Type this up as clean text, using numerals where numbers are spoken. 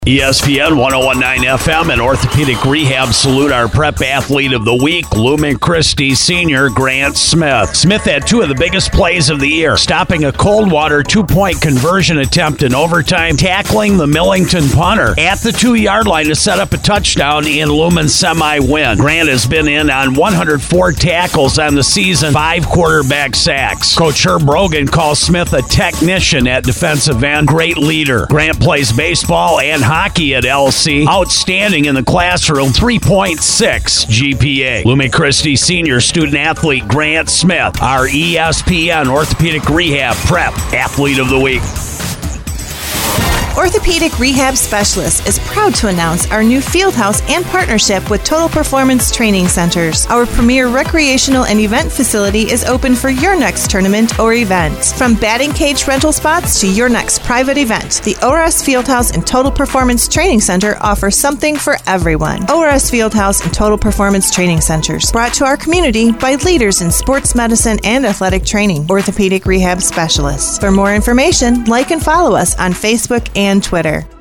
ESPN 1019 FM and Orthopedic Rehab salute our prep athlete of the week, Lumen Christi senior Grant Smith. Smith had two of the biggest plays of the year, stopping a Coldwater 2-point conversion attempt in overtime, tackling the Millington punter at the 2-yard line to set up a touchdown in Lumen's semi-win. Grant has been in on 104 tackles on the season, 5 quarterback sacks. Coach Herb Brogan calls Smith a technician at defensive end, great leader. Grant plays baseball and hockey at LC. Outstanding in the classroom, 3.6 GPA. Lumen Christi senior student athlete Grant Smith, our ESPN Orthopedic Rehab Prep Athlete of the Week. Orthopedic Rehab Specialist is proud to announce our new field house and partnership with Total Performance Training Centers. Our premier recreational and event facility is open for your next tournament or event. From batting cage rental spots to your next private event, the ORS Fieldhouse and Total Performance Training Center offer something for everyone. ORS Fieldhouse and Total Performance Training Centers, brought to our community by leaders in sports medicine and athletic training. Orthopedic Rehab Specialists. For more information, like and follow us on Facebook and Twitter.